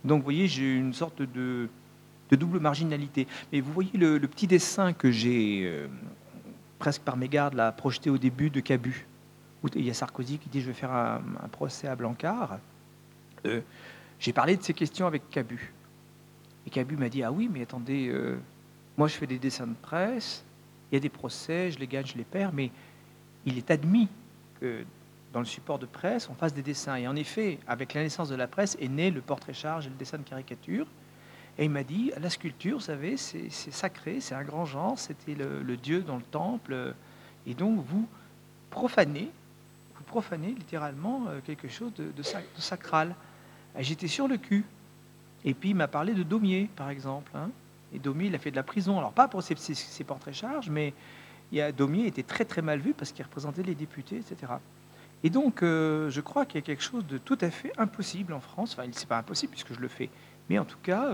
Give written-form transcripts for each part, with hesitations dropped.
Donc, vous voyez, j'ai une sorte de double marginalité. Mais vous voyez le petit dessin que j'ai, presque par mégarde, là, projeté au début de Cabu, où il y a Sarkozy qui dit: «Je vais faire un procès à Blanquart». Heu, j'ai parlé de ces questions avec Cabu et Cabu m'a dit: «Ah oui, mais attendez, moi je fais des dessins de presse, il y a des procès, je les gagne, je les perds, mais il est admis que dans le support de presse, on fasse des dessins». Et en effet, avec la naissance de la presse est né le portrait-charge et le dessin de caricature. Et il m'a dit: «La sculpture, vous savez, c'est sacré, c'est un grand genre, c'était le dieu dans le temple, et donc profanez vous profanez littéralement, quelque chose de sacral». Et j'étais sur le cul. Et puis il m'a parlé de Daumier, par exemple, hein. Et Daumier, il a fait de la prison. Alors pas pour ses portraits-charges, mais Daumier était très, très mal vu parce qu'il représentait les députés, et cetera. Et donc, je crois qu'il y a quelque chose de tout à fait impossible en France. Enfin, c'est pas impossible puisque je le fais, mais en tout cas,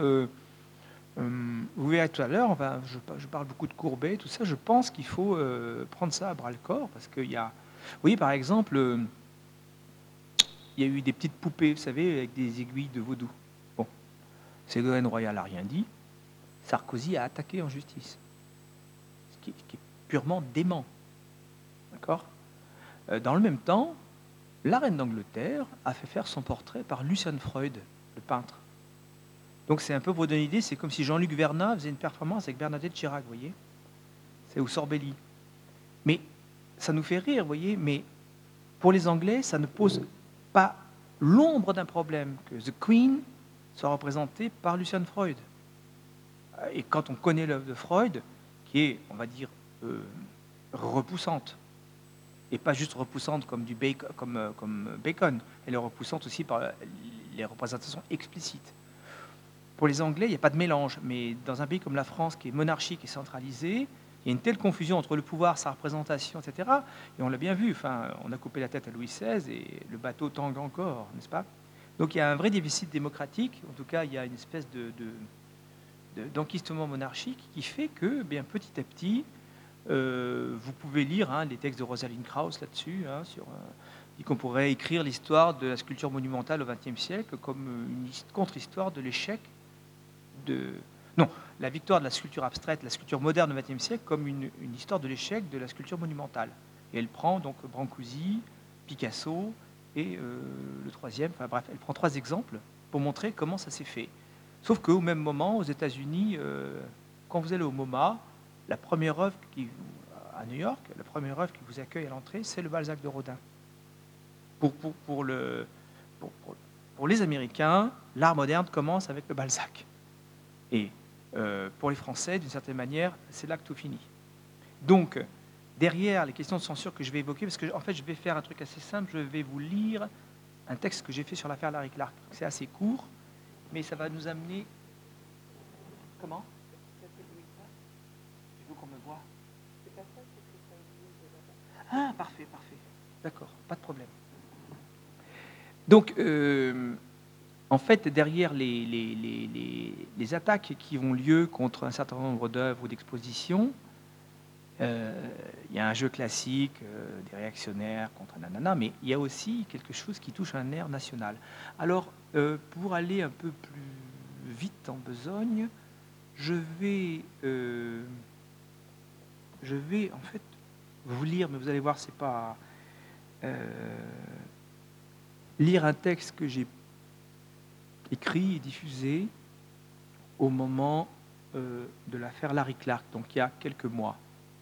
vous verrez tout à l'heure, je parle beaucoup de Courbet, tout ça. Je pense qu'il faut prendre ça à bras le corps parce qu'il y a, vous voyez, par exemple, il y a eu des petites poupées, vous savez, avec des aiguilles de vaudou. Bon, Ségolène Royal n'a rien dit. Sarkozy a attaqué en justice, ce qui est purement dément. D'accord. Dans le même temps, la reine d'Angleterre a fait faire son portrait par Lucian Freud, le peintre. Donc c'est un peu, pour donner une idée, c'est comme si Jean-Luc Vernat faisait une performance avec Bernadette Chirac, vous voyez. C'est au Sorbelli. Mais ça nous fait rire, vous voyez, mais pour les Anglais, ça ne pose pas l'ombre d'un problème que The Queen soit représentée par Lucian Freud. Et quand on connaît l'œuvre de Freud, qui est, on va dire, repoussante, et pas juste repoussante comme comme Bacon, elle est repoussante aussi par les représentations explicites. Pour les Anglais, il n'y a pas de mélange, mais dans un pays comme la France, qui est monarchique et centralisé, il y a une telle confusion entre le pouvoir, sa représentation, etc. Et on l'a bien vu, enfin, on a coupé la tête à Louis XVI et le bateau tangue encore, n'est-ce pas? Donc il y a un vrai déficit démocratique, en tout cas il y a une espèce d'enquistement monarchique qui fait que, bien petit à petit, vous pouvez lire les textes de Rosalind Krauss là-dessus, dit qu'on pourrait écrire l'histoire de la sculpture monumentale au XXe siècle comme une contre-histoire de l'échec de... Non, la victoire de la sculpture abstraite, la sculpture moderne au XXe siècle, comme une histoire de l'échec de la sculpture monumentale. Et elle prend donc Brancusi, Picasso et le troisième, enfin bref, elle prend 3 exemples pour montrer comment ça s'est fait. Sauf qu'au même moment, aux États-Unis, quand vous allez au MoMA, la première œuvre à New York, la première œuvre qui vous accueille à l'entrée, c'est le Balzac de Rodin. Pour les Américains, l'art moderne commence avec le Balzac. Et pour les Français, d'une certaine manière, c'est là que tout finit. Donc, derrière les questions de censure que je vais évoquer, parce que en fait, je vais faire un truc assez simple, je vais vous lire un texte que j'ai fait sur l'affaire Larry Clark. C'est assez court, mais ça va nous amener... Comment? Il faut qu'on me voit. Ah, parfait, parfait. D'accord, pas de problème. Donc, en fait, derrière les attaques qui ont lieu contre un certain nombre d'œuvres ou d'expositions, il y a un jeu classique des réactionnaires contre nanana, mais il y a aussi quelque chose qui touche un air national. Alors, pour aller un peu plus vite en besogne, je vais en fait vous lire, mais vous allez voir, c'est pas lire un texte que j'ai écrit et diffusé au moment de l'affaire Larry Clark, donc il y a quelques mois.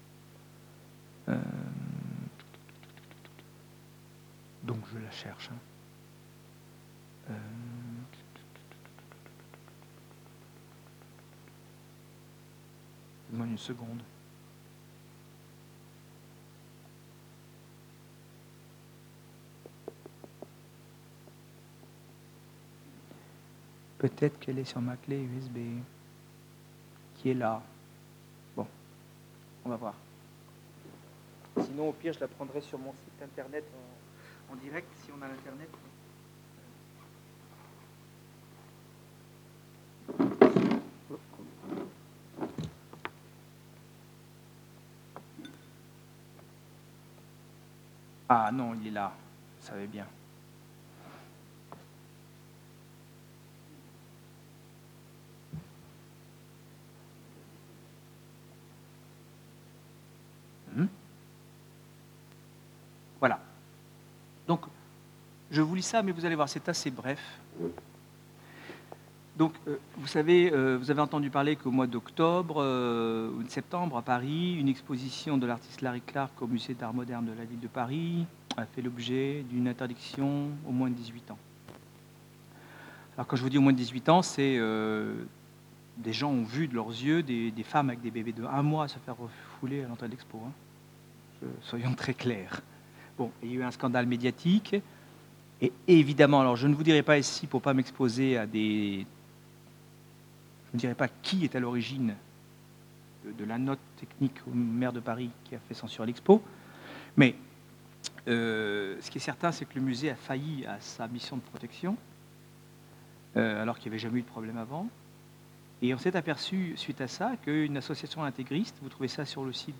Donc je la cherche. Donne-moi une seconde. Peut-être qu'elle est sur ma clé USB, qui est là. Bon, on va voir. Sinon, au pire, je la prendrai sur mon site internet en direct, si on a l'internet. Ah non, il est là. Vous savez bien. Donc, je vous lis ça, mais vous allez voir, c'est assez bref. Donc, vous savez, vous avez entendu parler qu'au mois d'octobre ou de septembre, à Paris, une exposition de l'artiste Larry Clark au musée d'art moderne de la ville de Paris a fait l'objet d'une interdiction au moins de 18 ans. Alors, quand je vous dis au moins de 18 ans, c'est des gens ont vu de leurs yeux des femmes avec des bébés de 1 mois se faire refouler à l'entrée de l'expo. Hein. Soyons très clairs. Bon, il y a eu un scandale médiatique. Et évidemment, alors je ne vous dirai pas ici pour ne pas m'exposer à des... Je ne dirai pas qui est à l'origine de la note technique au maire de Paris qui a fait censurer l'expo. Mais ce qui est certain, c'est que le musée a failli à sa mission de protection, alors qu'il n'y avait jamais eu de problème avant. Et on s'est aperçu, suite à ça, qu'une association intégriste, vous trouvez ça sur le site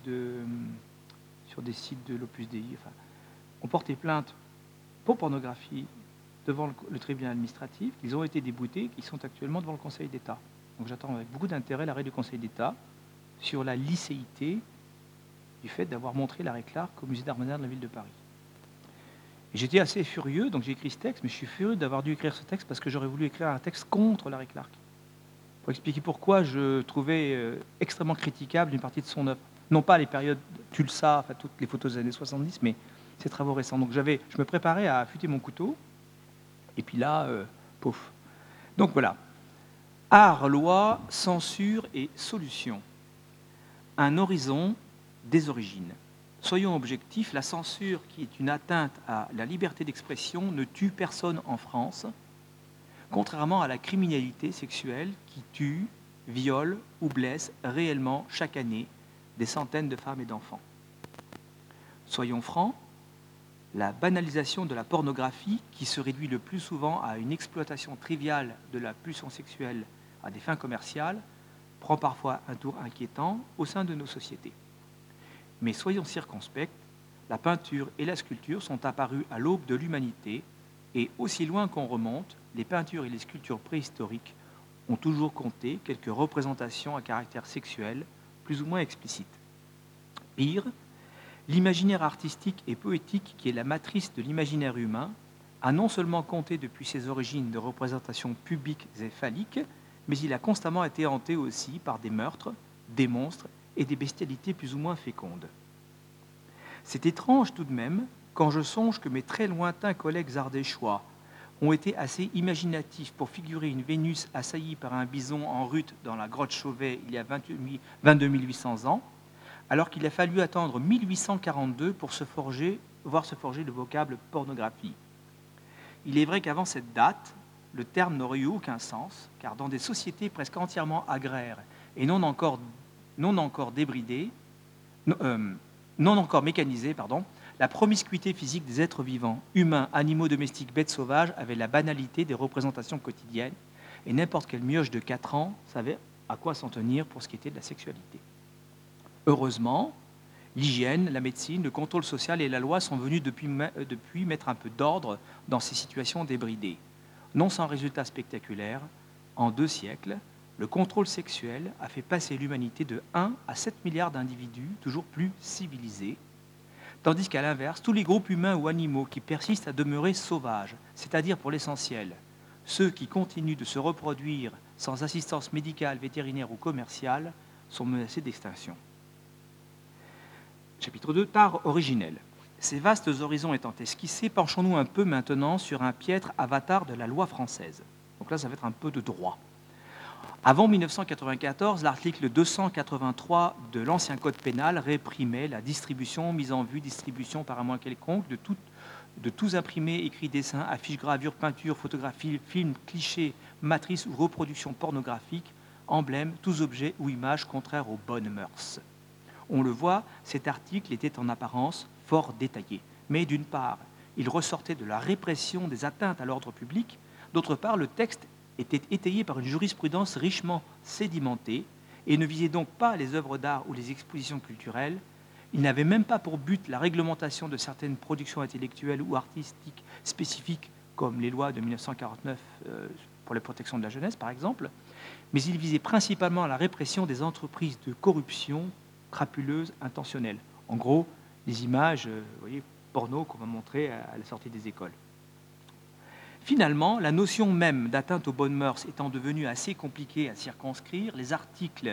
sur des sites de l'Opus Dei, enfin, ont porté plainte pour pornographie devant le tribunal administratif, qu'ils ont été déboutés, qu'ils sont actuellement devant le Conseil d'État. Donc j'attends avec beaucoup d'intérêt l'arrêt du Conseil d'État sur la licéité du fait d'avoir montré Larry Clark au musée d'art moderne de la ville de Paris. Et j'étais assez furieux, donc j'ai écrit ce texte, mais je suis furieux d'avoir dû écrire ce texte parce que j'aurais voulu écrire un texte contre Larry Clark, pour expliquer pourquoi je trouvais extrêmement critiquable une partie de son œuvre. Non pas les périodes Tulsa, enfin toutes les photos des années 70, mais ses travaux récents. Donc je me préparais à affûter mon couteau, et puis là, pouf. Donc voilà. Art, loi, censure et solution. Un horizon des origines. Soyons objectifs, la censure, qui est une atteinte à la liberté d'expression, ne tue personne en France, contrairement à la criminalité sexuelle qui tue, viole ou blesse réellement chaque année des centaines de femmes et d'enfants. Soyons francs, la banalisation de la pornographie, qui se réduit le plus souvent à une exploitation triviale de la pulsion sexuelle à des fins commerciales, prend parfois un tour inquiétant au sein de nos sociétés. Mais soyons circonspects, la peinture et la sculpture sont apparues à l'aube de l'humanité, et aussi loin qu'on remonte, les peintures et les sculptures préhistoriques ont toujours compté quelques représentations à caractère sexuel, plus ou moins explicites. Pire, l'imaginaire artistique et poétique, qui est la matrice de l'imaginaire humain, a non seulement compté depuis ses origines de représentations pubiques et phalliques, mais il a constamment été hanté aussi par des meurtres, des monstres et des bestialités plus ou moins fécondes. C'est étrange tout de même quand je songe que mes très lointains collègues ardéchois ont été assez imaginatifs pour figurer une Vénus assaillie par un bison en rut dans la grotte Chauvet il y a 22 800 ans, alors qu'il a fallu attendre 1842 pour voir se forger le vocable pornographie. Il est vrai qu'avant cette date, le terme n'aurait eu aucun sens, car dans des sociétés presque entièrement agraires et non encore débridées, non encore mécanisées, la promiscuité physique des êtres vivants, humains, animaux domestiques, bêtes sauvages, avait la banalité des représentations quotidiennes, et n'importe quelle mioche de 4 ans savait à quoi s'en tenir pour ce qui était de la sexualité. Heureusement, l'hygiène, la médecine, le contrôle social et la loi sont venus depuis mettre un peu d'ordre dans ces situations débridées. Non sans résultat spectaculaire, en 2 siècles, le contrôle sexuel a fait passer l'humanité de 1 à 7 milliards d'individus toujours plus civilisés, tandis qu'à l'inverse, tous les groupes humains ou animaux qui persistent à demeurer sauvages, c'est-à-dire pour l'essentiel, ceux qui continuent de se reproduire sans assistance médicale, vétérinaire ou commerciale, sont menacés d'extinction. Chapitre 2, Art originel. Ces vastes horizons étant esquissés, penchons-nous un peu maintenant sur un piètre avatar de la loi française. Donc là, ça va être un peu de droit. Avant 1994, l'article 283 de l'ancien code pénal réprimait la distribution, mise en vue, distribution par un moyen quelconque de tous imprimés, écrits, dessins, affiches, gravures, peintures, photographies, films, clichés, matrices ou reproductions pornographiques, emblèmes, tous objets ou images contraires aux bonnes mœurs. On le voit, cet article était en apparence fort détaillé. Mais d'une part, il ressortait de la répression des atteintes à l'ordre public, d'autre part, le texte était étayé par une jurisprudence richement sédimentée et ne visait donc pas les œuvres d'art ou les expositions culturelles. Il n'avait même pas pour but la réglementation de certaines productions intellectuelles ou artistiques spécifiques, comme les lois de 1949 pour la protection de la jeunesse, par exemple, mais il visait principalement la répression des entreprises de corruption crapuleuse intentionnelle. En gros, les images, vous voyez, porno qu'on va montrer à la sortie des écoles. Finalement, la notion même d'atteinte aux bonnes mœurs étant devenue assez compliquée à circonscrire, les articles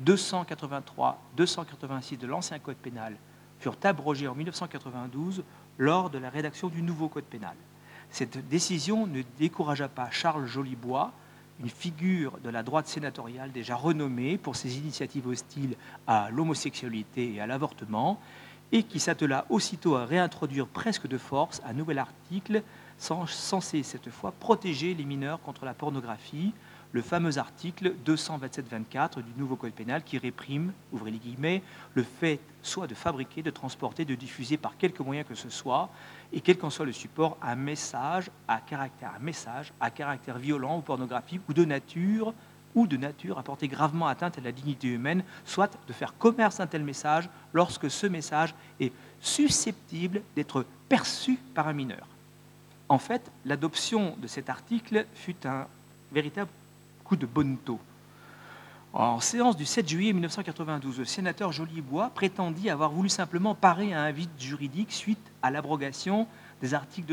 283, 286 de l'ancien Code pénal furent abrogés en 1992 lors de la rédaction du nouveau Code pénal. Cette décision ne découragea pas Charles Jolibois, une figure de la droite sénatoriale déjà renommée pour ses initiatives hostiles à l'homosexualité et à l'avortement, et qui s'attela aussitôt à réintroduire presque de force un nouvel article censé cette fois protéger les mineurs contre la pornographie, le fameux article 227-24 du nouveau Code pénal qui réprime, ouvrez les guillemets, le fait soit de fabriquer, de transporter, de diffuser par quelque moyen que ce soit, et quel qu'en soit le support, un message à caractère violent ou pornographique ou de nature à porter gravement atteinte à la dignité humaine, soit de faire commerce d'un tel message lorsque ce message est susceptible d'être perçu par un mineur. En fait, l'adoption de cet article fut un véritable coup de bonneteau. En séance du 7 juillet 1992, le sénateur Jolibois prétendit avoir voulu simplement parer à un vide juridique suite à l'abrogation des articles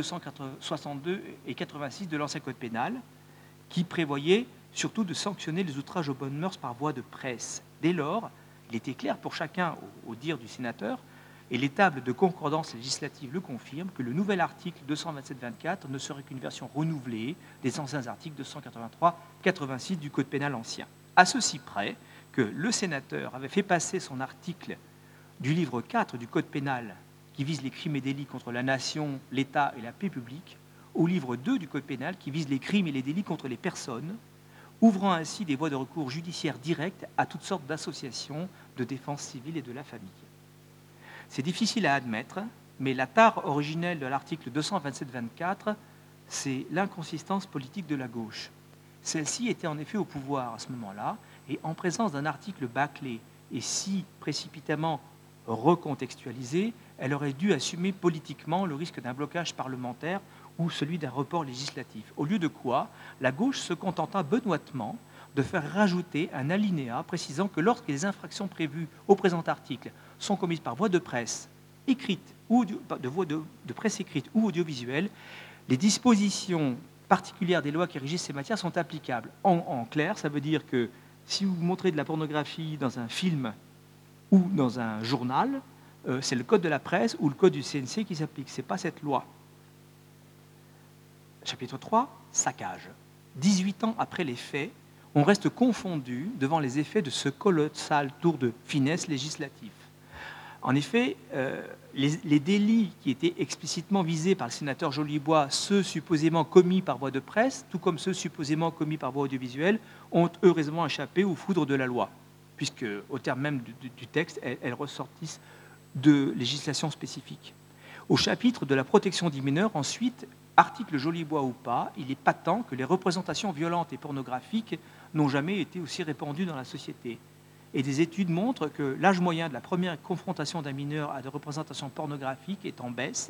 262 et 86 de l'ancien Code pénal, qui prévoyaient surtout de sanctionner les outrages aux bonnes mœurs par voie de presse. Dès lors, il était clair pour chacun, au dire du sénateur, et les tables de concordance législative le confirment, que le nouvel article 227-24 ne serait qu'une version renouvelée des anciens articles 283-86 du Code pénal ancien. À ceci près que le sénateur avait fait passer son article du livre 4 du Code pénal qui vise les crimes et délits contre la nation, l'État et la paix publique, au livre 2 du Code pénal qui vise les crimes et les délits contre les personnes, ouvrant ainsi des voies de recours judiciaires directes à toutes sortes d'associations de défense civile et de la famille. C'est difficile à admettre, mais la tare originelle de l'article 227-24, c'est l'inconsistance politique de la gauche. Celle-ci était en effet au pouvoir à ce moment-là, et en présence d'un article bâclé et si précipitamment recontextualisé, elle aurait dû assumer politiquement le risque d'un blocage parlementaire ou celui d'un report législatif. Au lieu de quoi, la gauche se contenta benoîtement de faire rajouter un alinéa précisant que lorsque les infractions prévues au présent article sont commises par voie de presse écrite ou de presse écrite ou audiovisuelle, les dispositions particulières des lois qui régissent ces matières sont applicables. En clair, ça veut dire que si vous montrez de la pornographie dans un film ou dans un journal, c'est le code de la presse ou le code du CNC qui s'applique, ce n'est pas cette loi. Chapitre 3, saccage. 18 ans après les faits, on reste confondu devant les effets de ce colossal tour de finesse législatif. En effet, les délits qui étaient explicitement visés par le sénateur Jolibois, ceux supposément commis par voie de presse, tout comme ceux supposément commis par voie audiovisuelle, ont heureusement échappé aux foudres de la loi, puisque, au terme même du texte, elles ressortissent de législation spécifique. Au chapitre de la protection des mineurs, ensuite, article Jolibois ou pas, il est patent que les représentations violentes et pornographiques n'ont jamais été aussi répandues dans la société. Et des études montrent que l'âge moyen de la première confrontation d'un mineur à des représentations pornographiques est en baisse.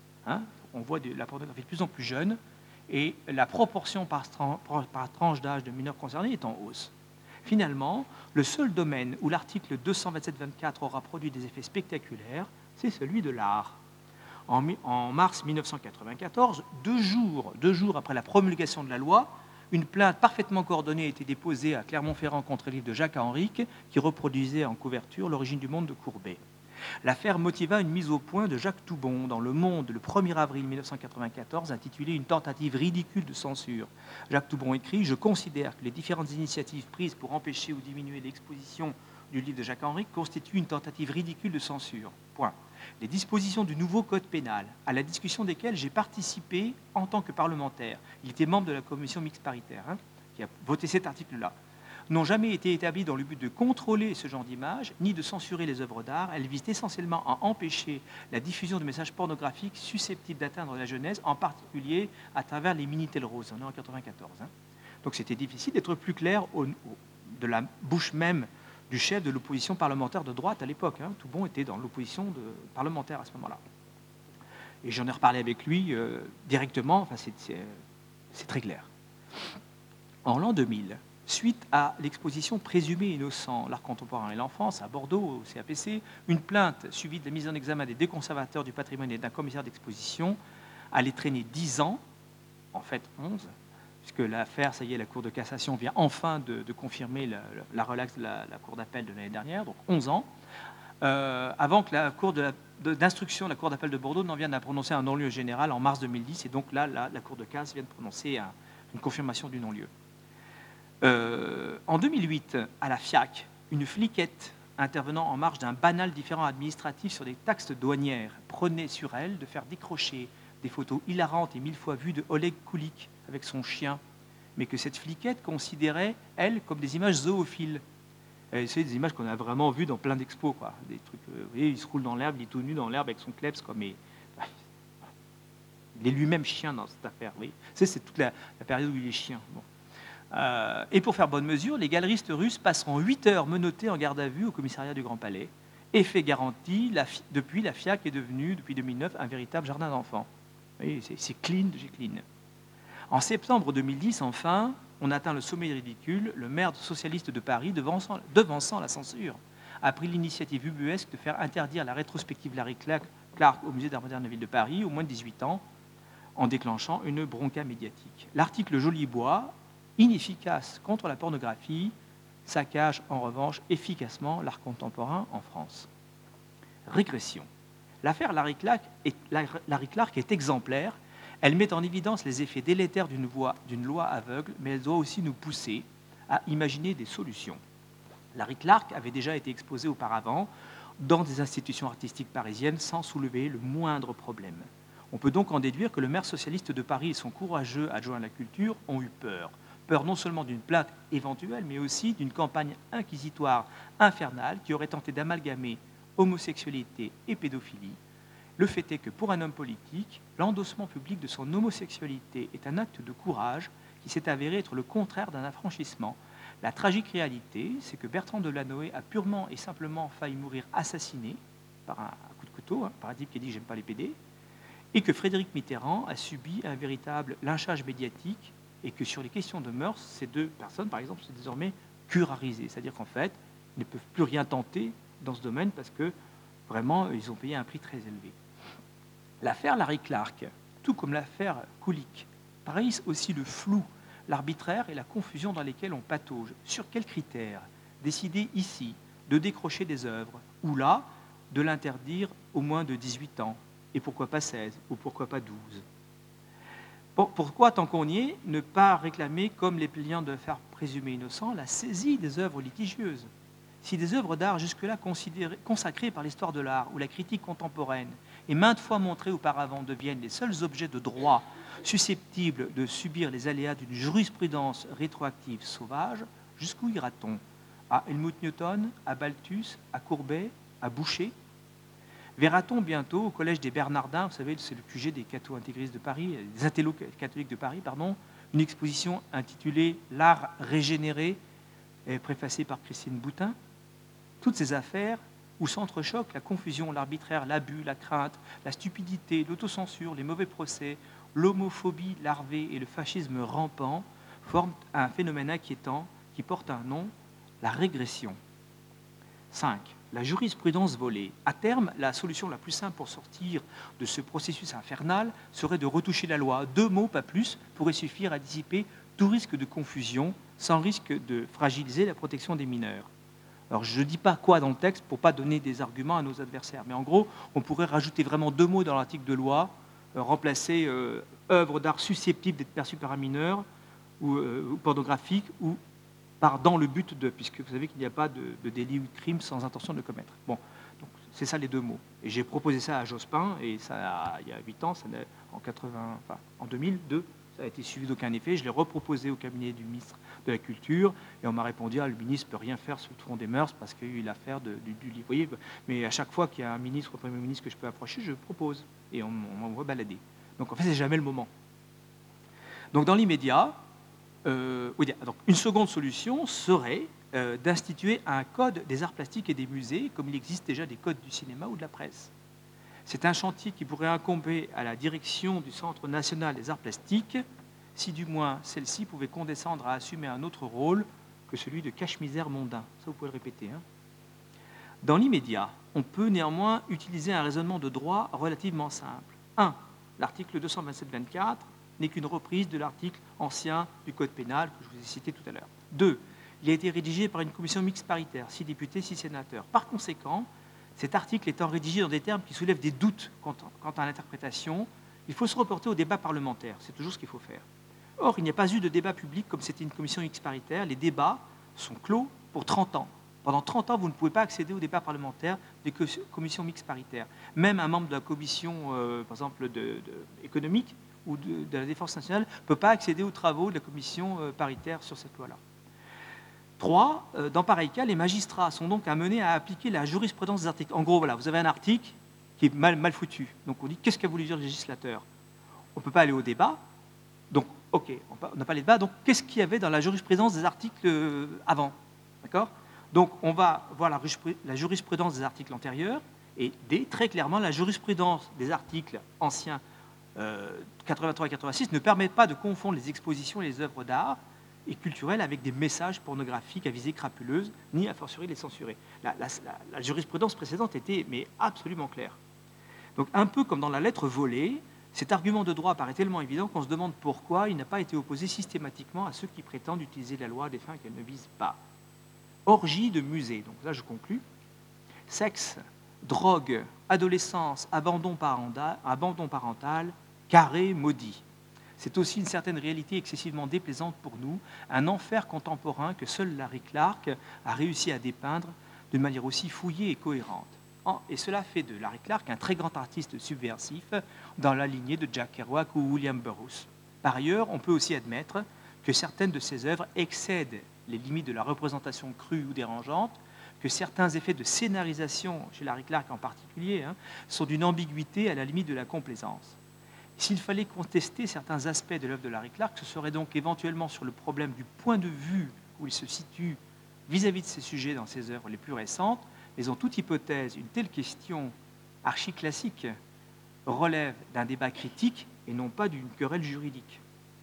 On voit la pornographie de plus en plus jeune, et la proportion par tranche d'âge de mineurs concernés est en hausse. Finalement, le seul domaine où l'article 227-24 aura produit des effets spectaculaires, c'est celui de l'art. En mars 1994, deux jours après la promulgation de la loi, une plainte parfaitement coordonnée a été déposée à Clermont-Ferrand contre le livre de Jacques Henrique qui reproduisait en couverture l'origine du monde de Courbet. L'affaire motiva une mise au point de Jacques Toubon dans Le Monde le 1er avril 1994 intitulée « Une tentative ridicule de censure ». Jacques Toubon écrit « Je considère que les différentes initiatives prises pour empêcher ou diminuer l'exposition du livre de Jacques Henrique constituent une tentative ridicule de censure. Point. Les dispositions du nouveau code pénal, à la discussion desquelles j'ai participé en tant que parlementaire, il était membre de la commission mixte paritaire qui a voté cet article-là, n'ont jamais été établies dans le but de contrôler ce genre d'image, ni de censurer les œuvres d'art. Elles visent essentiellement à empêcher la diffusion de messages pornographiques susceptibles d'atteindre la jeunesse, en particulier à travers les Minitel Rose. On est en 1994. Donc c'était difficile d'être plus clair de la bouche même du chef de l'opposition parlementaire de droite à l'époque. Toubon était dans l'opposition parlementaire à ce moment-là. Et j'en ai reparlé avec lui directement, c'est très clair. En l'an 2000, suite à l'exposition Présumé innocent, l'art contemporain et l'enfance, à Bordeaux, au CAPC, une plainte suivie de la mise en examen des deux conservateurs du patrimoine et d'un commissaire d'exposition allait traîner 10 ans, en fait 11, puisque l'affaire, ça y est, la Cour de cassation vient enfin de confirmer la relaxe de la Cour d'appel de l'année dernière, donc 11 ans, avant que la Cour d'instruction de la Cour d'appel de Bordeaux n'en vienne à prononcer un non-lieu général en mars 2010, et donc là, la Cour de casse vient de prononcer une confirmation du non-lieu. En 2008, à la FIAC, une fliquette intervenant en marge d'un banal différend administratif sur des taxes douanières prenait sur elle de faire décrocher des photos hilarantes et 1000 fois vues de Oleg Kulik avec son chien, mais que cette fliquette considérait, elle, comme des images zoophiles. C'est des images qu'on a vraiment vues dans plein d'expos, quoi. Des trucs, vous voyez, il se roule dans l'herbe, il est tout nu dans l'herbe avec son kleps, quoi, mais il est lui-même chien dans cette affaire. Oui. C'est toute la période où il est chien. Bon. Et pour faire bonne mesure, les galeristes russes passeront 8 heures menottés en garde à vue au commissariat du Grand Palais. Effet garanti, depuis, la FIAC est devenue, depuis 2009, un véritable jardin d'enfants. Oui, c'est clean de chez clean. En septembre 2010, enfin, on atteint le sommet ridicule. Le maire socialiste de Paris, devançant la censure, a pris l'initiative ubuesque de faire interdire la rétrospective Larry Clark au musée d'art moderne de la ville de Paris, au moins de 18 ans, en déclenchant une bronca médiatique. L'article Jolibois, inefficace contre la pornographie, saccage en revanche efficacement l'art contemporain en France. Régression. L'affaire Larry Clark est exemplaire. Elle met en évidence les effets délétères d'une loi aveugle, mais elle doit aussi nous pousser à imaginer des solutions. Larry Clark avait déjà été exposé auparavant dans des institutions artistiques parisiennes sans soulever le moindre problème. On peut donc en déduire que le maire socialiste de Paris et son courageux adjoint à la culture ont eu peur. Peur non seulement d'une plainte éventuelle, mais aussi d'une campagne inquisitoire infernale qui aurait tenté d'amalgamer homosexualité et pédophilie. Le fait est que pour un homme politique, l'endossement public de son homosexualité est un acte de courage qui s'est avéré être le contraire d'un affranchissement. La tragique réalité, c'est que Bertrand Delanoë a purement et simplement failli mourir assassiné par un coup de couteau, par un type qui a dit « j'aime pas les PD », et que Frédéric Mitterrand a subi un véritable lynchage médiatique, et que sur les questions de mœurs, ces deux personnes, par exemple, sont désormais curarisées. C'est-à-dire qu'en fait, ils ne peuvent plus rien tenter dans ce domaine parce que vraiment, ils ont payé un prix très élevé. L'affaire Larry Clark, tout comme l'affaire Kulik, trahissent aussi le flou, l'arbitraire et la confusion dans lesquels on patauge. Sur quels critères décider ici de décrocher des œuvres ou là de l'interdire au moins de 18 ans, et pourquoi pas 16 ou pourquoi pas 12? Pourquoi, tant qu'on y est, ne pas réclamer, comme les plaignants de l'affaire présumée innocent, la saisie des œuvres litigieuses? Si des œuvres d'art jusque-là consacrées par l'histoire de l'art ou la critique contemporaine et maintes fois montrées auparavant deviennent les seuls objets de droit susceptibles de subir les aléas d'une jurisprudence rétroactive sauvage, jusqu'où ira-t-on? À Helmut Newton, à Balthus, à Courbet, à Boucher? Verra-t-on bientôt au Collège des Bernardins, vous savez, c'est le QG des catho-intégristes de Paris, des intellos catholiques de Paris, pardon, une exposition intitulée « L'art régénéré », préfacée par Christine Boutin? Toutes ces affaires où s'entrechoquent la confusion, l'arbitraire, l'abus, la crainte, la stupidité, l'autocensure, les mauvais procès, l'homophobie larvée et le fascisme rampant forment un phénomène inquiétant qui porte un nom, la régression. 5. La jurisprudence volée. À terme, la solution la plus simple pour sortir de ce processus infernal serait de retoucher la loi. 2 mots, pas plus, pourraient suffire à dissiper tout risque de confusion sans risque de fragiliser la protection des mineurs. Alors, je ne dis pas quoi dans le texte pour ne pas donner des arguments à nos adversaires, mais en gros, on pourrait rajouter vraiment 2 mots dans l'article de loi, remplacer œuvre d'art susceptible d'être perçue par un mineur ou pornographique ou dans le but de, puisque vous savez qu'il n'y a pas de délit ou de crime sans intention de le commettre. Bon, donc c'est ça les 2 mots. Et j'ai proposé ça à Jospin, et ça, il y a 8 ans, en 2002, ça a été suivi d'aucun effet. Je l'ai reproposé au cabinet du ministre de la Culture, et on m'a répondu, le ministre ne peut rien faire sur le front des mœurs parce qu'il y a eu l'affaire du livre. Vous voyez, mais à chaque fois qu'il y a un ministre ou un Premier ministre que je peux approcher, je propose, et on m'envoie balader. Donc en fait, c'est jamais le moment. Donc dans l'immédiat, donc une seconde solution serait d'instituer un code des arts plastiques et des musées, comme il existe déjà des codes du cinéma ou de la presse. C'est un chantier qui pourrait incomber à la direction du Centre national des arts plastiques, si du moins celle-ci pouvait condescendre à assumer un autre rôle que celui de cache-misère mondain. Ça, vous pouvez le répéter. Hein. Dans l'immédiat, on peut néanmoins utiliser un raisonnement de droit relativement simple. 1. L'article 227-24 n'est qu'une reprise de l'article ancien du Code pénal que je vous ai cité tout à l'heure. 2. Il a été rédigé par une commission mixte paritaire, 6 députés, 6 sénateurs. Par conséquent, cet article étant rédigé dans des termes qui soulèvent des doutes quant à l'interprétation, il faut se reporter au débat parlementaire. C'est toujours ce qu'il faut faire. Or, il n'y a pas eu de débat public comme c'était une commission mixte paritaire. Les débats sont clos pour 30 ans. Pendant 30 ans, vous ne pouvez pas accéder au débat parlementaire des commissions mixtes paritaires. Même un membre de la commission, par exemple, économique ou de la défense nationale ne peut pas accéder aux travaux de la commission paritaire sur cette loi-là. 3. Dans pareil cas, les magistrats sont donc amenés à appliquer la jurisprudence des articles. En gros, voilà, vous avez un article qui est mal foutu. Donc on dit, qu'est-ce qu'a voulu dire le législateur? On ne peut pas aller au débat. Donc, ok, on n'a pas les débats. Donc, qu'est-ce qu'il y avait dans la jurisprudence des articles avant? D'accord? Donc, on va voir la jurisprudence des articles antérieurs et très clairement, la jurisprudence des articles anciens 83 et 86 ne permet pas de confondre les expositions et les œuvres d'art et culturelles avec des messages pornographiques à visée crapuleuse, ni à fortiori les censurer. La jurisprudence précédente était absolument claire. Donc, un peu comme dans la lettre volée, cet argument de droit paraît tellement évident qu'on se demande pourquoi il n'a pas été opposé systématiquement à ceux qui prétendent utiliser la loi à des fins qu'elle ne vise pas. Orgie de musée, donc là je conclus. Sexe, drogue, adolescence, abandon parental, carré, maudit. C'est aussi une certaine réalité excessivement déplaisante pour nous, un enfer contemporain que seul Larry Clark a réussi à dépeindre de manière aussi fouillée et cohérente. Et cela fait de Larry Clark un très grand artiste subversif dans la lignée de Jack Kerouac ou William Burroughs. Par ailleurs, on peut aussi admettre que certaines de ses œuvres excèdent les limites de la représentation crue ou dérangeante, que certains effets de scénarisation, chez Larry Clark en particulier, sont d'une ambiguïté à la limite de la complaisance. S'il fallait contester certains aspects de l'œuvre de Larry Clark, ce serait donc éventuellement sur le problème du point de vue où il se situe vis-à-vis de ces sujets dans ses œuvres les plus récentes, mais en toute hypothèse, une telle question archi-classique relève d'un débat critique et non pas d'une querelle juridique.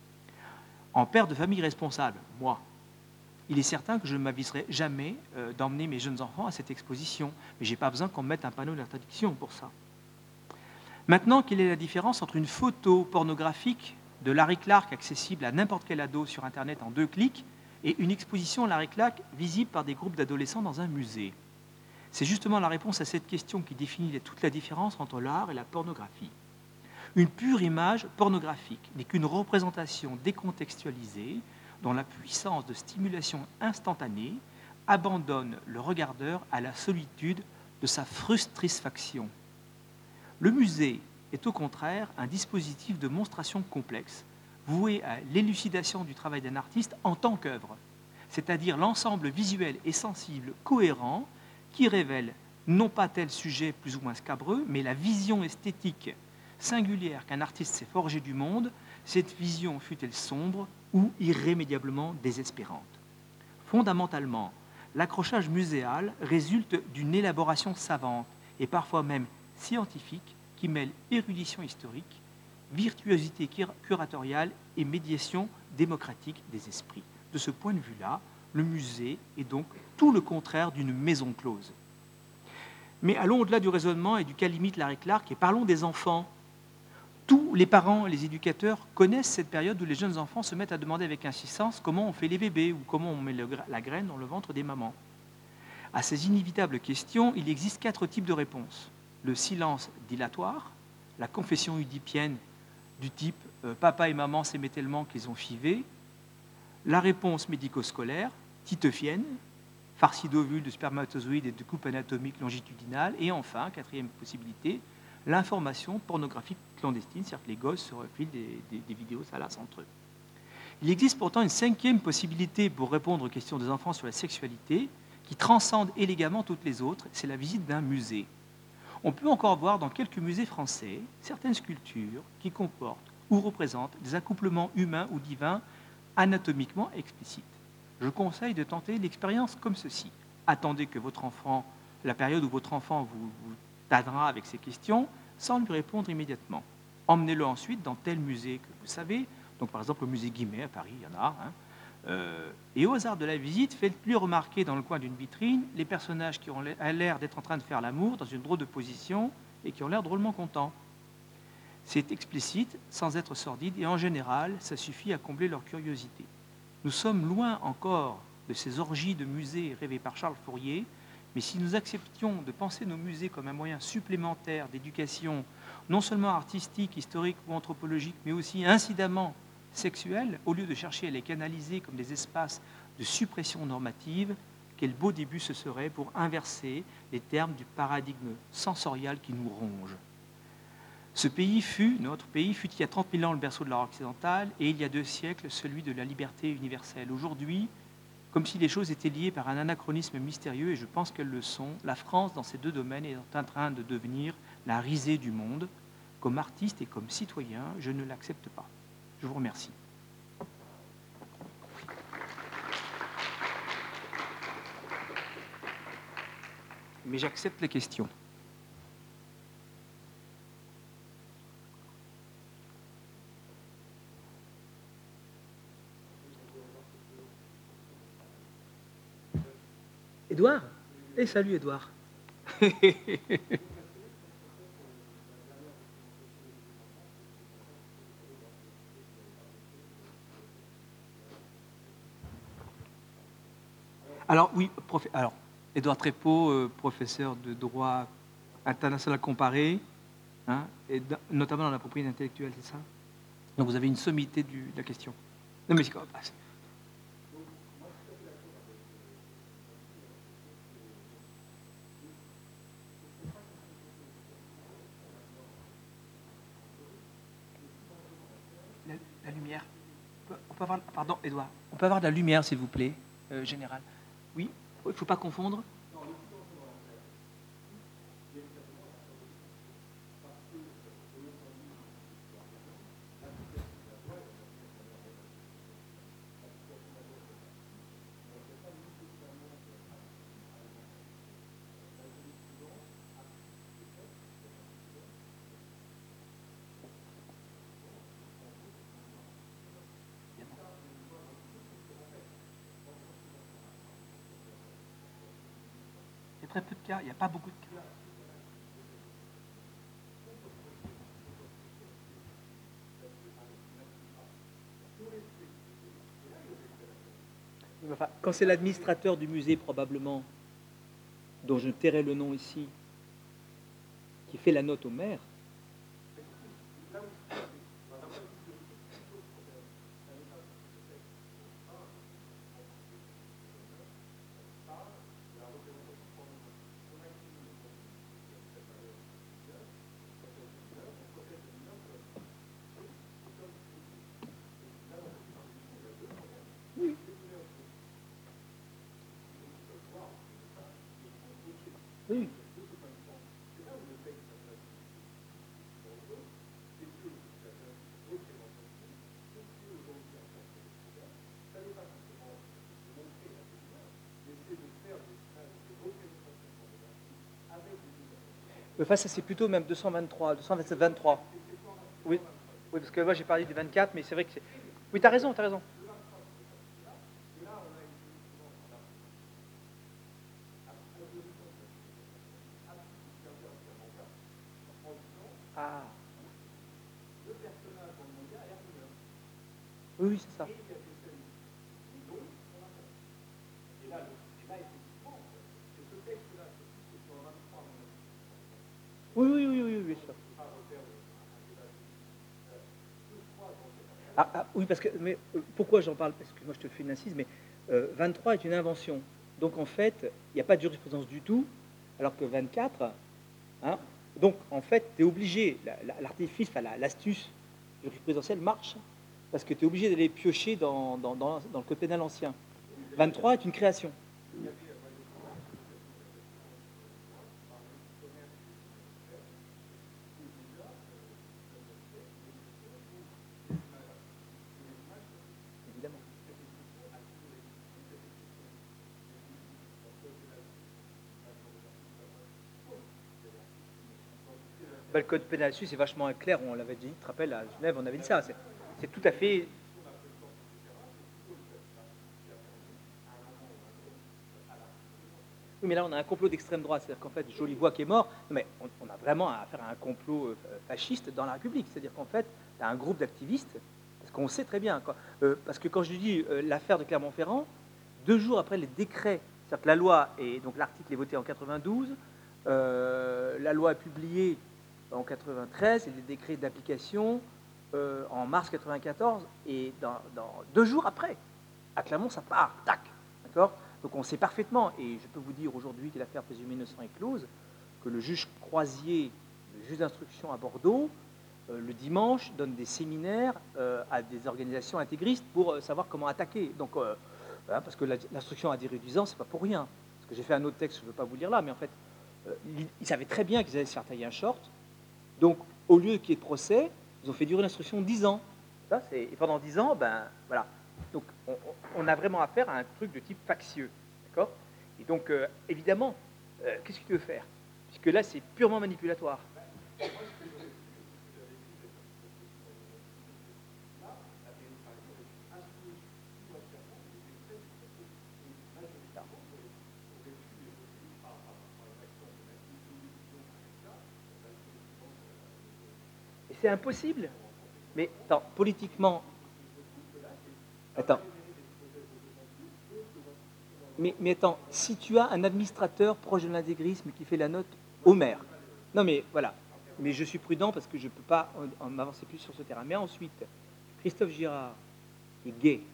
En père de famille responsable, moi, il est certain que je ne m'aviserai jamais d'emmener mes jeunes enfants à cette exposition, mais je n'ai pas besoin qu'on me mette un panneau d'interdiction pour ça. Maintenant, quelle est la différence entre une photo pornographique de Larry Clark accessible à n'importe quel ado sur Internet en 2 clics et une exposition Larry Clark visible par des groupes d'adolescents dans un musée? C'est justement la réponse à cette question qui définit toute la différence entre l'art et la pornographie. Une pure image pornographique n'est qu'une représentation décontextualisée dont la puissance de stimulation instantanée abandonne le regardeur à la solitude de sa frustrisfaction. Le musée est au contraire un dispositif de monstration complexe, voué à l'élucidation du travail d'un artiste en tant qu'œuvre, c'est-à-dire l'ensemble visuel et sensible cohérent qui révèle non pas tel sujet plus ou moins scabreux, mais la vision esthétique singulière qu'un artiste s'est forgée du monde, cette vision fût-elle sombre ou irrémédiablement désespérante. Fondamentalement, l'accrochage muséal résulte d'une élaboration savante et parfois même scientifique qui mêle érudition historique, virtuosité curatoriale et médiation démocratique des esprits. De ce point de vue-là, le musée est donc tout le contraire d'une maison close. Mais allons au-delà du raisonnement et du cas limite Larry Clark et parlons des enfants. Tous les parents et les éducateurs connaissent cette période où les jeunes enfants se mettent à demander avec insistance comment on fait les bébés ou comment on met la graine dans le ventre des mamans. À ces inévitables questions, il existe 4 types de réponses. Le silence dilatoire, la confession oedipienne du type « papa et maman s'aimaient tellement qu'ils ont fivé », la réponse médico-scolaire, titefienne, farcie d'ovules, de spermatozoïdes et de coupes anatomiques longitudinales, et enfin, 4e possibilité, l'information pornographique clandestine, c'est-à-dire que les gosses se refilent des vidéos salaces entre eux. Il existe pourtant une 5e possibilité pour répondre aux questions des enfants sur la sexualité, qui transcende élégamment toutes les autres, c'est la visite d'un musée. On peut encore voir dans quelques musées français certaines sculptures qui comportent ou représentent des accouplements humains ou divins anatomiquement explicites. Je conseille de tenter l'expérience comme ceci. Attendez que votre enfant, la période où votre enfant vous tannera avec ces questions, sans lui répondre immédiatement. Emmenez-le ensuite dans tel musée que vous savez, Donc par exemple au musée Guimet à Paris, il y en a. Hein. Et au hasard de la visite, faites-lui remarquer dans le coin d'une vitrine les personnages qui ont l'air d'être en train de faire l'amour dans une drôle de position et qui ont l'air drôlement contents. C'est explicite, sans être sordide, et en général, ça suffit à combler leur curiosité. Nous sommes loin encore de ces orgies de musées rêvées par Charles Fourier, mais si nous acceptions de penser nos musées comme un moyen supplémentaire d'éducation, non seulement artistique, historique ou anthropologique, mais aussi incidemment sexuelle, au lieu de chercher à les canaliser comme des espaces de suppression normative, quel beau début ce serait pour inverser les termes du paradigme sensorial qui nous ronge. Notre pays fut il y a 30 000 ans le berceau de l'art occidental et il y a 2 siècles celui de la liberté universelle. Aujourd'hui, comme si les choses étaient liées par un anachronisme mystérieux, et je pense qu'elles le sont, la France, dans ces 2 domaines, est en train de devenir la risée du monde. Comme artiste et comme citoyen, je ne l'accepte pas. Je vous remercie. Mais j'accepte les questions. Édouard ? Eh, salut Édouard. Alors oui, Édouard Trépeau, professeur de droit international comparé, hein, et notamment dans la propriété intellectuelle, c'est ça? Donc vous avez une sommité de la question. Non mais c'est quoi? La lumière. On peut avoir, pardon, Édouard. On peut avoir de la lumière, s'il vous plaît, général. Oui, il ne faut pas confondre. Il y a très peu de cas, il n'y a pas beaucoup de cas. Enfin, quand c'est l'administrateur du musée, probablement, dont je tairai le nom ici, qui fait la note au maire, oui. Enfin, ça c'est plutôt même 223, 227, 23. Oui, oui, parce que moi j'ai parlé du 24, mais c'est vrai que c'est... Oui, t'as raison, t'as raison. Ah. Oui, oui, c'est ça. Oui, oui, oui, oui, oui, bien sûr. Oui, parce que, mais pourquoi j'en parle? Parce que moi je te fais une incise, mais 23 est une invention. Donc en fait, il n'y a pas de jurisprudence du tout, alors que 24, hein, donc en fait, tu es obligé, l'artifice, enfin, l'astuce jurisprudentielle marche, parce que tu es obligé d'aller piocher dans le code pénal ancien. 23 est une création. Évidemment. Bah, le code pénal suisse est vachement clair, on l'avait dit, tu te rappelles, à Genève, on avait dit ça. c'est tout à fait... Oui, mais là, on a un complot d'extrême droite. C'est-à-dire qu'en fait, Jolibois qui est mort, non, mais on a vraiment affaire à un complot fasciste dans la République. C'est-à-dire qu'en fait, il y a un groupe d'activistes, parce qu'on sait très bien, parce que quand je dis l'affaire de Clermont-Ferrand, 2 jours après les décrets, c'est-à-dire que la loi, et donc l'article est voté en 92, la loi est publiée en 93, et les décrets d'application en mars 94, et dans 2 jours après, à Clermont, ça part, tac, d'accord. Donc on sait parfaitement, et je peux vous dire aujourd'hui que l'affaire présumée innocent est close, que le juge Croisier, le juge d'instruction à Bordeaux, le dimanche, donne des séminaires à des organisations intégristes pour savoir comment attaquer. Donc, voilà, parce que l'instruction a duré 10 ans, c'est pas pour rien. Parce que j'ai fait un autre texte, je ne veux pas vous lire là, mais en fait, ils savaient très bien qu'ils allaient se faire tailler un short. Donc, au lieu qu'il y ait de procès, ils ont fait durer l'instruction 10 ans. Ça, et pendant 10 ans, ben voilà. Donc, on a vraiment affaire à un truc de type factieux. D'accord. Et donc, évidemment, qu'est-ce que tu veux faire? Puisque là, c'est purement manipulatoire. Et c'est impossible. Mais attends, politiquement... Attends. Mais attends, si tu as un administrateur proche de l'intégrisme qui fait la note au maire, non mais voilà, mais je suis prudent parce que je ne peux pas en m'avancer plus sur ce terrain. Mais ensuite, Christophe Girard, qui est gay,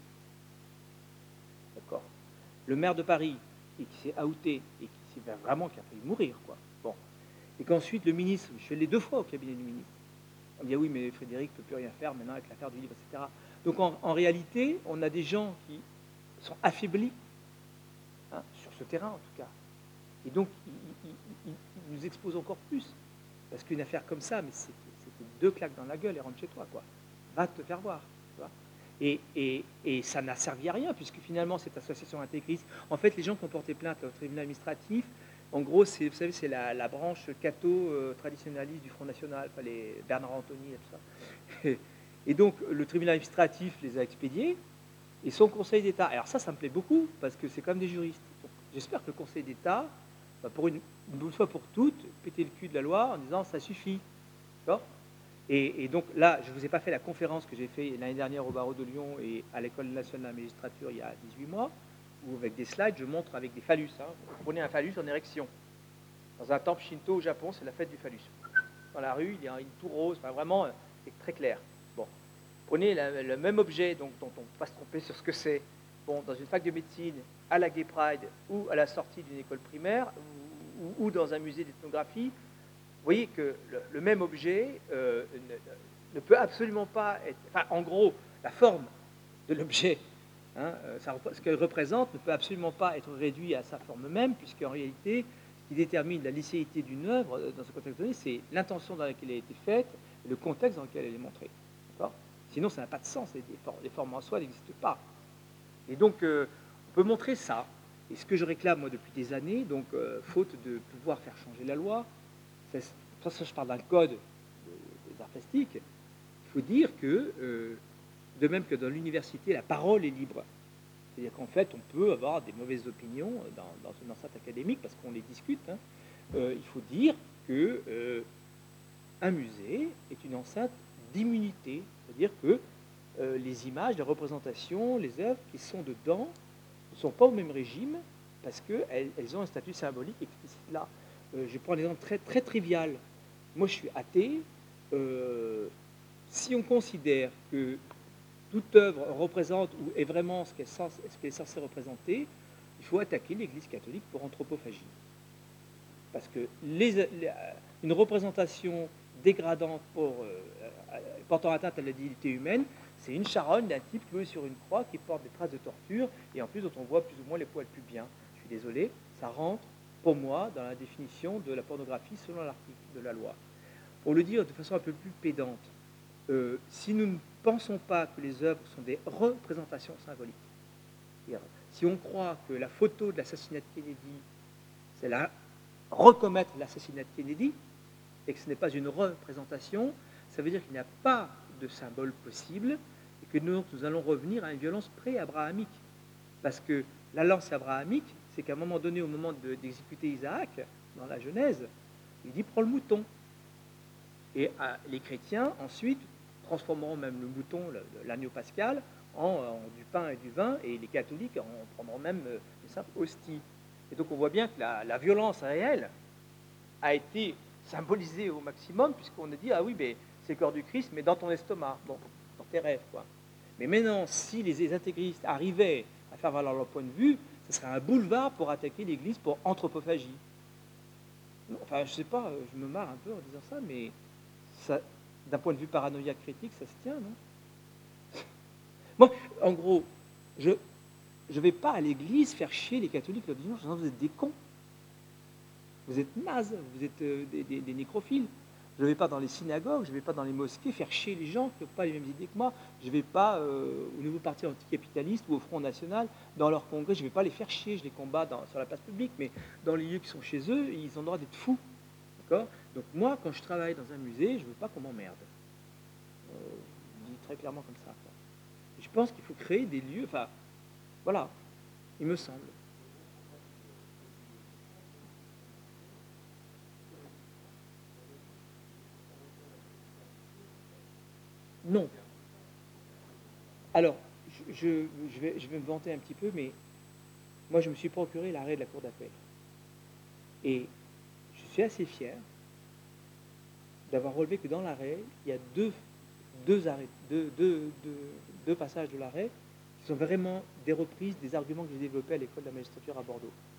d'accord, le maire de Paris, et qui s'est outé, et qui s'est vraiment qui a failli mourir, quoi. Bon. Et qu'ensuite le ministre, je suis allé 2 fois au cabinet du ministre, on me dit ah oui, mais Frédéric ne peut plus rien faire maintenant avec l'affaire du livre, etc. Donc en réalité, on a des gens qui sont affaiblis, hein, sur ce terrain en tout cas. Et donc, il nous expose encore plus. Parce qu'une affaire comme ça, mais c'était 2 claques dans la gueule et rentre chez toi, quoi. Va te faire voir. Tu vois, et ça n'a servi à rien, puisque finalement, cette association intégriste, en fait, les gens qui ont porté plainte au tribunal administratif, en gros, vous savez, c'est la branche catho-traditionnaliste du Front National, enfin, les Bernard Anthony et tout ça. Et donc, le tribunal administratif les a expédiés, et son Conseil d'État, alors ça me plaît beaucoup, parce que c'est comme des juristes. J'espère que le Conseil d'État, pour une bonne fois pour toutes, péter le cul de la loi en disant ça suffit. D'accord. Et donc là, je ne vous ai pas fait la conférence que j'ai faite l'année dernière au barreau de Lyon et à l'École nationale de la magistrature il y a 18 mois, où avec des slides, je montre avec des phallus. Hein. Vous prenez un phallus en érection. Dans un temple shinto au Japon, c'est la fête du phallus. Dans la rue, il y a une tour rose, enfin, vraiment, c'est très clair. Bon. Prenez le même objet, donc, dont on ne peut pas se tromper sur ce que c'est. Bon, dans une fac de médecine, à la Gay Pride ou à la sortie d'une école primaire ou dans un musée d'ethnographie, vous voyez que le même objet ne peut absolument pas être... Enfin, en gros, la forme de l'objet, hein, ce qu'elle représente, ne peut absolument pas être réduit à sa forme même, puisqu'en réalité, ce qui détermine la licéité d'une œuvre, dans ce contexte donné, c'est l'intention dans laquelle elle a été faite et le contexte dans lequel elle est montrée. D'accord. Sinon, ça n'a pas de sens, les formes en soi n'existent pas. Et donc, on peut montrer ça. Et ce que je réclame, moi, depuis des années, donc, faute de pouvoir faire changer la loi, ça, je parle d'un code des arts plastiques, il faut dire que, de même que dans l'université, la parole est libre. C'est-à-dire qu'en fait, on peut avoir des mauvaises opinions dans une enceinte académique, parce qu'on les discute. Hein. Il faut dire que un musée est une enceinte d'immunité. C'est-à-dire que les images, les représentations, les œuvres qui sont dedans ne sont pas au même régime parce qu'elles ont un statut symbolique explicite là. Je prends un exemple très, très trivial. Moi, je suis athée. Si on considère que toute œuvre représente ou est vraiment ce qu'elle est censée représenter, il faut attaquer l'Église catholique pour anthropophagie. Parce que une représentation dégradante portant atteinte à la dignité humaine, c'est une charogne d'un type cloué sur une croix qui porte des traces de torture et en plus dont on voit plus ou moins les poils pubiens. Je suis désolé, ça rentre pour moi dans la définition de la pornographie selon l'article de la loi. Pour le dire de façon un peu plus pédante, si nous ne pensons pas que les œuvres sont des représentations symboliques, si on croit que la photo de l'assassinat de Kennedy, c'est recommettre l'assassinat de Kennedy, et que ce n'est pas une représentation, ça veut dire qu'il n'y a pas de symbole possible, que nous allons revenir à une violence pré-abrahamique. Parce que la lance abrahamique, c'est qu'à un moment donné, au moment d'exécuter Isaac, dans la Genèse, il dit prends le mouton. Et les chrétiens, ensuite, transformeront même le mouton, l'agneau pascal, en du pain et du vin, et les catholiques en prendront même une simple hostie. Et donc on voit bien que la violence réelle a été symbolisée au maximum, puisqu'on a dit, ah oui, mais c'est le corps du Christ, mais dans ton estomac, bon, dans tes rêves, quoi. Mais maintenant, si les intégristes arrivaient à faire valoir leur point de vue, ce serait un boulevard pour attaquer l'Église pour anthropophagie. Enfin, je sais pas, je me marre un peu en disant ça, mais ça, d'un point de vue paranoïaque critique, ça se tient, non? Moi, en gros, je ne vais pas à l'église faire chier les catholiques le dimanche en disant vous êtes des cons, vous êtes nazes, vous êtes des nécrophiles. Je ne vais pas dans les synagogues, je ne vais pas dans les mosquées faire chier les gens qui n'ont pas les mêmes idées que moi. Je ne vais pas au nouveau parti anticapitaliste ou au Front National, dans leur congrès, je ne vais pas les faire chier, je les combats sur la place publique, mais dans les lieux qui sont chez eux, ils ont le droit d'être fous. D'accord? Donc moi, quand je travaille dans un musée, je ne veux pas qu'on m'emmerde. Je dis très clairement comme ça. Quoi. Je pense qu'il faut créer des lieux, enfin, voilà, il me semble. Non. Alors, je vais me vanter un petit peu, mais moi, je me suis procuré l'arrêt de la Cour d'appel. Et je suis assez fier d'avoir relevé que dans l'arrêt, il y a deux passages de l'arrêt qui sont vraiment des reprises des arguments que j'ai développés à l'école de la magistrature à Bordeaux.